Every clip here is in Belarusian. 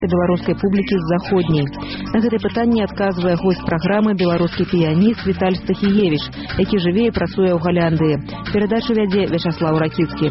беларускай публікі з заходняй. На гэтае пытанне адказвае госць праграмы беларускі піяніст Віталь Стахіевіч, які жыве і працуе ў Галляндыі. Перадачу вядзе Вячаслаў Ракіцкі.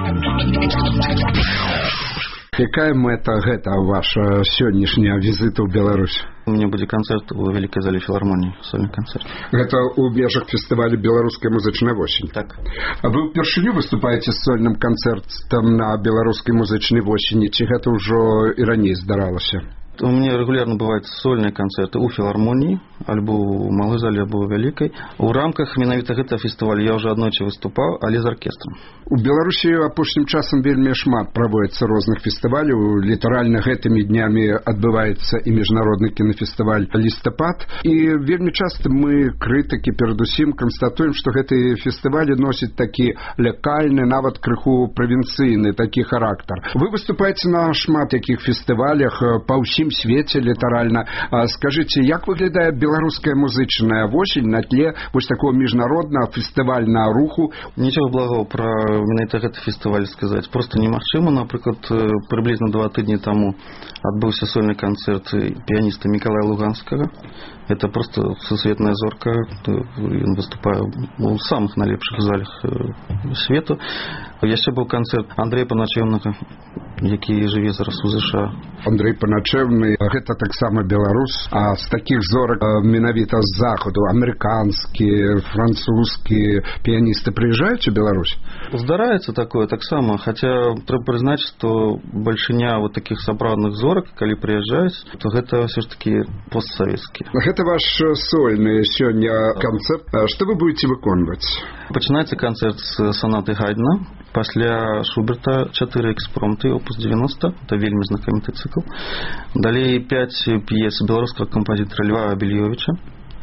Якая мэта гэта ваша сённяшняя візіта ў Беларусь? У меня будзе канцэрт у вялікай зале філармоніі, сольны канцэрт. Гэта ў межах фестывалю беларуская музычная восень. Так. А вы ўпершыню выступаеце з сольным канцэртам на беларускай музычнай восені, ці гэта ўжо і раней здаралася? У меня регулярно бывают сольные концерты у филармонии, альбо у малой зале, альбо у великой. У рамках менавіта гэтага фестиваля я уже аднойчы выступал, але з оркестром. У Беларусі апошнім часам вельмі шмат праводзіцца розных фестываляў. Літаральна гэтымі днямі адбываецца і міжнародны кінафестываль «Лістапад». І вельмі часта мы, крытыкі, перадусім канстатуем, што гэтыя фестывалі носяць такі лакальны, нават крыху правінцыйны такі характар. Вы выступаеце на шмат якіх фестывалях па ўсім свеце літаральна. Скажыце, як выглядае беларуская музычная восень на тле вось такого міжнароднага фестывальнага руху? Нічога благого пра менавіта гэты фестываль сказаць просто немагчыма. Напрыклад, прыблізна 2 тыдні таму адбыўся сольны канцэрт піяніста Мікалая Луганскага. Это просто сусветная зорка. Ён выступае ў самых найлепшых залах свету. Яшчэ быў канцэрт Андрэя Паначэўнага, які жыве зараз у ЗША. Андрэй Паначэўны, гэта таксама беларус, а з такіх зорак менавіта з захаду амерыканскі, французскі піяністы прыязджаюць у Беларусь? Здараецца такое таксама, хаця трэба прызнаць, што бальшыня вот такіх сапраўдных зорак, калі прыязджаюць, то гэта ўсё ж такі постсавецкі. Гэта ваш сольны сёння канцэрт. Што вы будете выконваць? Пачынаецца канцэрт з сонаты Гайдна, пасля Шуберта 4 экспромты, опус 90, это вельмі знакаміты цикл. Далей 5 п'ес беларускага кампазітара Льва Абельёвіча.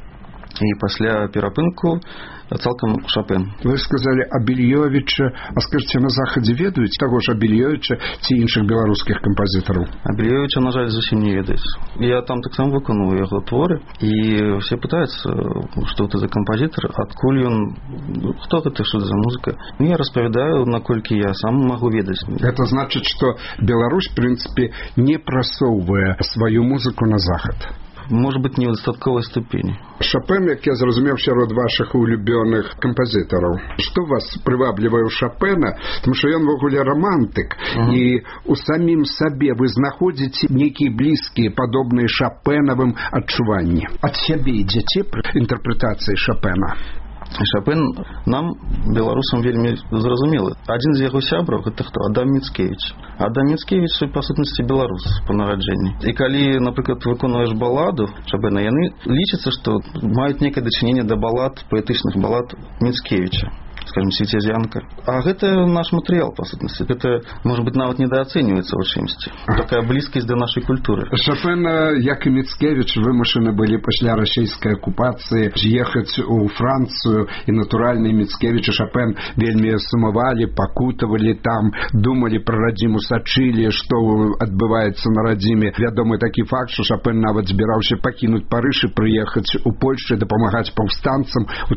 І пасля перапынку цалкам Шопен. Вы сказали Абельёвіча, а скажите, на захадзе ведаюць таго ж Абельёвіча ці іншых беларускіх кампазітараў? Абельёвіча, на жаль, зусім не ведаюць. Я там таксама выконваю яго творы, і все пытаюцца, што гэта за кампазітар, адкуль ён, хто гэта, што за музыка. Я распавядаю, наколькі я сам магу ведаць. Гэта значыць, што Беларусь, в прынцыпе, не прасоўвае сваю музыку на захад. Может быть, не ў дастатковай ступені. Шопен, як я зразумеў, сярод вашых улюбёных кампазітараў. Што вас прываблівае ў Шопена? Таму што ён вогуле романтык. І у самім сабе вы знаходзіце нейкія блізкія, падобныя Шопенавым адчуванні. Ад сябе ідзеце пры інтэрпрэтацыі Шопена? Шопен нам, беларусам, вельмі зразумелы. Адзін з яго сябраў, гэта хто? Адам Міцкевіч. Адам Міцкевіч, па сутнасці, беларус па нараджэнні. І калі, напрыклад, выконваеш баладу Шопена, яны лічацца, што маюць некае дачыненне да балад, паэтычных балад Міцкевіча. Скажем, Светязянка. А гэта наш матэрыял, па сутнасці. Гэта, можа быць, нават недаацэньваецца ў чымсьці. Такая блізкасць да нашай культуры. Шопен, як і Міцкевіч, вымушаны былі пасля расійскай акупацыі з'ехаць у Францыю, і натуральна Міцкевіч і Шопен вельмі сумавалі, пакутавалі там, думалі пра радзіму, сачылі, што адбываецца на радзіме. Вядомы такі факт, што Шопен нават збіраўся пакінуць Парыж і прыехаць у Польшчу і дапамагаць паўстанцам у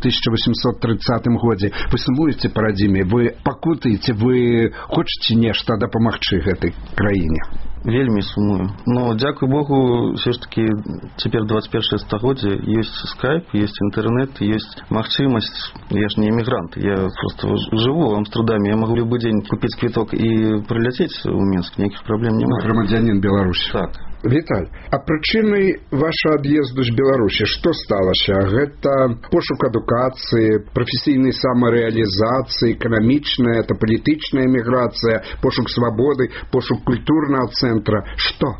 1830 годзе. Вы сумуеце па радзіме, вы пакутаеце, вы хочаце нешта дапамагчы гэтай краіне? Вельмі сумую. Но, дзякуй Богу, все ж таки цяпер 21 стагоддзе, ёсць скайп, ёсць інтэрнэт, ёсць магчымасць. Я ж не эмігрант, я просто жыву в Амстердаме, я магу любы дзень купіць квіток і прыляцець у Мінск, ніякіх праблем няма. Грамадзянін Беларусі. Так. Віталь, а прычынай ваша ад'езду з Беларусі што сталася? Гэта пошук адукацыі, прафесійнай самарэалізацыі, эканамічная, это палітычная эміграцыя, пошук свабоды, пошук культурнага цэнтра. Што?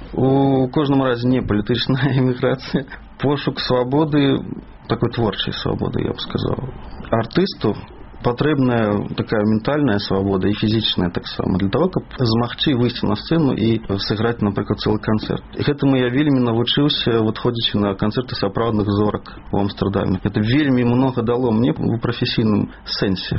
У кожнаму разе не палітычная эміграцыя. Пошук свабоды, такой творчай свабоды, я б сказаў. Артысту патрэбная такая ментальная свабода і фізічная таксама для того, каб змагчы выйсці на сцэну і сыграць, напрыклад, цэлы канцэрт. І гэтаму я вельмі навучыўся, ходзячы на канцэрты сапраўдных зорак у Амстердаме. Это вельмі многа дало мне ў прафесійным сэнсе.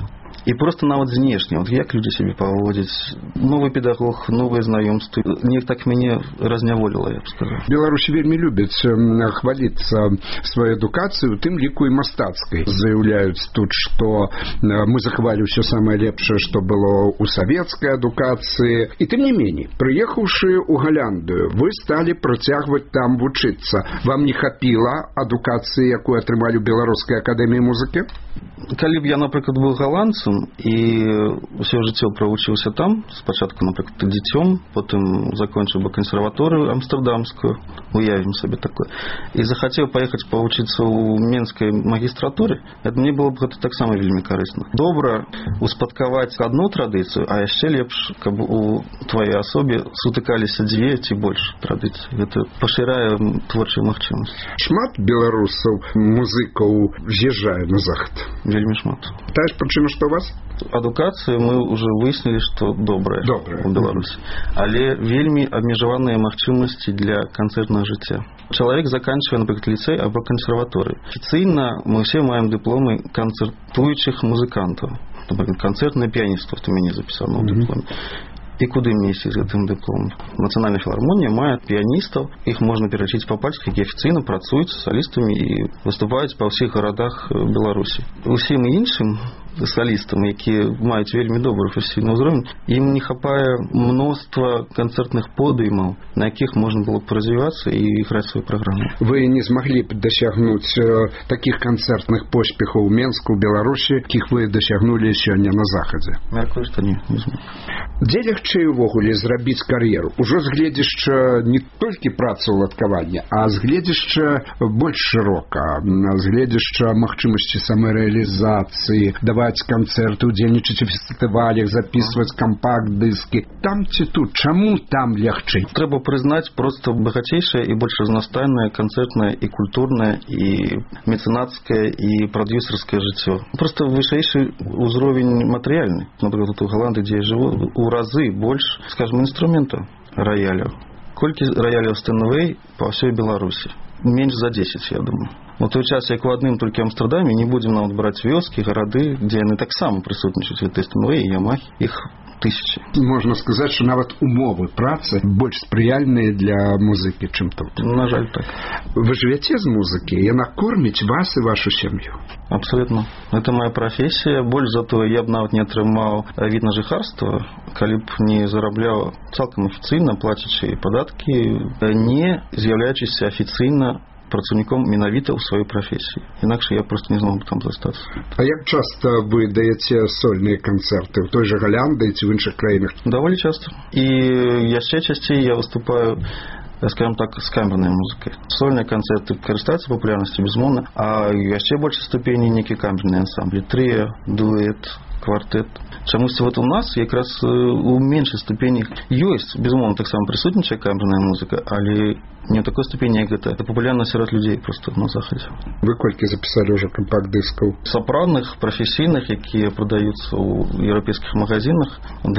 І проста нават знешне, як людзі сябе паводзяць, новы педагог, новыя знаёмствы, неяк так мяне разняволіла, я б сказаў. Беларусь вельмі любіць хваліцца сваёй адукацыяй, у тым ліку і мастацкай. Заяўляюць тут, што мы захавалі ўсё самае лепшае, што было ў савецкай адукацыі. І тым не меней, прыехаўшы ў Галандыю, вы сталі працягваць там вучыцца. Вам не хапіла адукацыі, якую атрымалі ў Беларускай акадэміі музыкі? Калі б я, напрыклад, быў галандцам і ўсё жыццё правучыўся там, спачатку, напрыклад, дзіцём, потым закончыў бы кансерваторыю амстэрдамскую, уявім сабе такое, і захацеў паехаць павучыцца ў менскай магістратуры, мне было б гэта таксама вельмі карысна. Добра успадкаваць адну традыцыю, а яшчэ лепш, каб у тваёй асобе сутыкаліся дзве ці больш традыцыі. Гэта пашырае творчую магчымасць. Шмат беларусаў, музыкаў з'язджае на захад? Вельмі шмат. Тая ж прычына, што у вас? Адукацыя мы ўжо выяснілі, што добрая у Беларусі. Але вельмі абмежаваныя магчымасці для канцэртнага жыцця. Чалавек заканчвае, напрыклад, ліцэй або кансерваторыю. Афіцыйна мы ўсе маем дыпломы канцэртуючых музыкантаў. Напрыклад, канцэртнае піяніства, што мяне запісана ў дыпломе. І куды мне ісці з гэтым дыпломам? Нацыянальная філармонія мае піяністаў, іх можна пералічыць па пальцах, якія афіцыйна працуюць з салістамі і выступаюць па ўсіх гарадах Беларусі. Усім іншым салістам, якія маюць вельмі добры прафесійны ўзровень, ім не хапае мноства канцэртных подыймаў, на якіх можна было б развівацца і іграць сваю праграму. Вы не змаглі б дасягнуць такіх канцэртных поспехаў у Менску, у Беларусі, якіх вы дасягнулі сёння на захадзе? Мяркую, што не змог. Дзе лягчэй увогуле зрабіць кар'еру? Ужо з гледзяшча не толькі працаўладкавання, а з гледзяшча больш шырока, з гледзяшча магчымасці самарэалізацыі, даваць канцэрты, удзельнічаць у фестывалях, записваць кампакт-дыскі. Там ці тут? Чаму там лягчэй? Трэба прызнаць проста багацейшае і больш разнастайнае канцэртнае і культурнае і мецэнацкае і прадюсерскае жыццё. Проста вышэйшы ўзровень матэрыяльны. Напрыклад, у Галандыі, дзе я жыву, у разы больш, скажем, інструментаў раяляў. Колькі раяляў Стэнвэй па ўсёй Беларусі? Менш за 10, я думаю. У той час, як у адным толькі Амстэрдаме, не будзем нават браць вёскі, гарады, дзе яны таксама прысутнічаюць, гэты Стэнвэй і Ямахі, іх тысячи. Можна сказаць, што нават умовы працы больш спрыяльныя для музыкі, чым тут. На жаль, так. Вы жывяце з музыкі? Яна корміць вас і вашу сям'ю? Абсолютно. Это моя профессия. Больш за то, я б нават не атрымаў від на жыхарства, калі б не зарабляў цалкам афіцыйна, плацячы падаткі, не з'яўляючыся афіцыйна працаўніком менавіта ў сваёй прафесіі. Інакш я проста не змог бы там застацца. А як часта вы даеце сольныя канцэрты ў той жа Галандыі ці ў іншых краінах? Даволі часта. І яшчэ часцей я выступаю, скажем так, з камернай музыкай. Сольныя канцэрты карыстаюцца папулярнасцю, безумоўна, а яшчэ большай ступені нейкі камерныя ансамблі, трыа, дуэт, квартэт. Чамусьці вот у нас якраз у меншай ступені ёсць, безумоўна, таксама прысутнічае камерная музыка, але не ў такой ступені, як гэта папулярна сярод людзей проста на захадзе. Вы колькі запісалі ўжо кампакт-дыскаў? Сапраўдных, прафесійных, якія прадаюцца ў еўрапейскіх магазинах,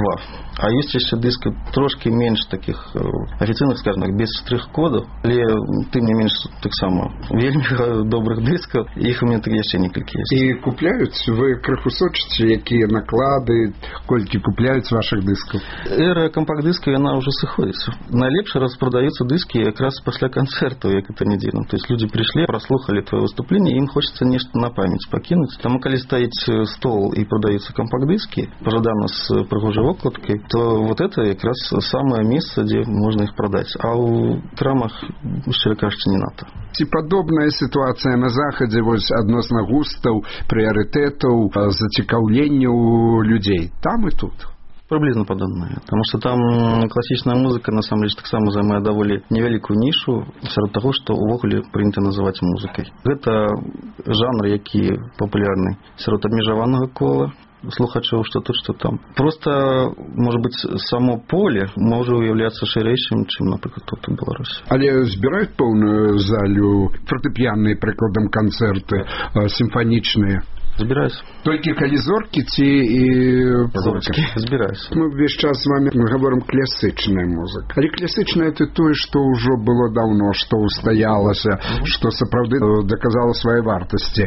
2. А ёсць яшчэ дыска трошкі менш такіх афіцыйных, скажем так, без штрых-кодаў, але тым не менш таксама вельмі добрых дыскаў, іх у мяне яшчэ некалькі ёсць. І купляюць? Вы крыху сочыце, якія наклады, колькі купляюць вашых дыскаў? Эра кампакт-дыска, яна ўжо сыходзіць. Найлепш распрадаюцца дыскі якраз пасля канцэрту, як это не дзіўна. То есть люди прыйшлі, праслухалі твоё выступленне, ім хочацца нешта на памяць пакінуць. Таму калі стаіць стол і прадаюцца кампакт-дыскі, пажадана з прыгожай вокладкай, то вот это якраз самае месца, дзе можна іх прадаць. А ў крамах, шчыра кажучы, не надта. Ці падобная сітуацыя на захадзе вось адносна густаў, прыярытэтаў, зацікаўленняў людзей там і тут? Приблизно подобное. Потому что там классичная музыка, на самом деле, таксама займае даволі невялікую нішу сярод таго, што ўвогуле прынята называць музыкай. Гэта жанр, які папулярны сярод абмежаванага кола слухачоў, што тут, што там. Просто, может быть, само поле можа уяўляцца шырэйшым, чым, напрыклад, тут у Беларусі. Але збіраюць поўную залю фартэпіянныя, прыкладам, канцэрты, сімфанічныя? Збіраюся. Толькі калі зоркі ці і Зоркі. Збіраюся. Мы ўвесь час з вами гаворым класычная музыка. Але класычная это тое, што ўжо было даўно, што устаялася, што сапраўды даказала свае вартасці.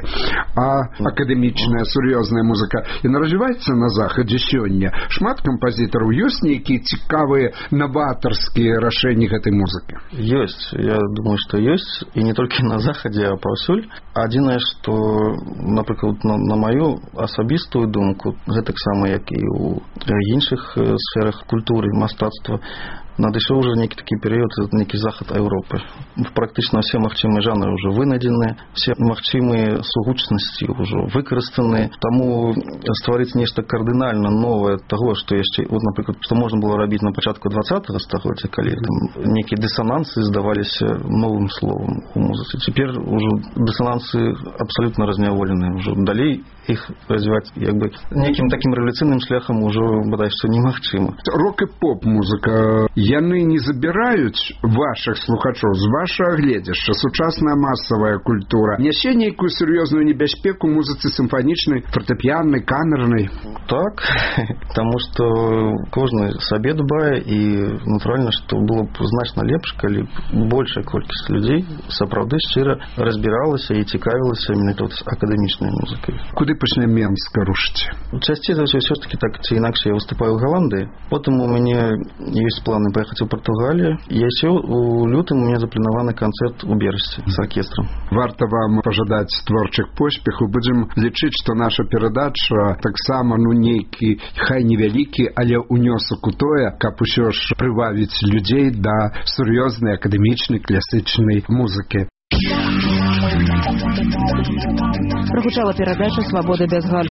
А акадэмічная, сур'ёзная музыка і развіваецца на захадзе сёння. Шмат кампазітараў ёсць нейкія цікавыя новатарскія рашэнні гэтай музыкі? Ёсць. Я думаю, што ёсць. І не толькі на захадзе, а паўсюль. Адзінае, што, напрыклад, на маю асабістую думку, гэтаксама, як і ў іншых сферах культуры, мастацтва, надышоў уже нейкі такі перыяд, нейкі захад Еўропы. Практычна все магчымыя жанры ўжо вынайдзены, все магчымыя сугучнасці ўжо выкарыстаныя. Таму стварыць нешта кардынальна новае таго, што яшчэ, вот, напрыклад, што можна было рабіць на пачатку 20-го стагоддзя, калі там нейкія дысанансы здаваліся новым словам у музыцы. Цяпер ужо дысанансы абсалютна разняволеныя. Ужо далей іх развіваць як бы нейкім такім рэвалюцыйным шляхам ужо бадай што немагчыма. Рок і поп-музыка, яны не забіраюць вашых слухачоў з вашага гледзяшча. Сучасная масавая культура нясе нейкую сур'ёзную небяспеку музыцы сімфанічнай, фартэпіяннай, камернай? Так, таму што кожны сабе дбае і натуральна, што было б значна лепш, калі большая колькасць людзей сапраўды шчыра разбіралася і цікавілася менавіта акадэмічнай музыкай. Куды пачнем Менска рушыць? Часцей за ўсё ж такі так ці інакш я выступаю ў Галандыі. Потым у мяне ёсць планы поехать у Португалию. И еще у лютым у меня запланаваны концерт у Берасці с оркестром. Варта вам пожадать творчих поспеху. Будем лічыць, што наша перадача таксама, нейкі, хай невялікі, але унёсак у тое, каб усё ж прывабіць людзей да сур'ёзнай акадэмічнай класічнай музыкі. Прагучала перадача «Свабода без галь».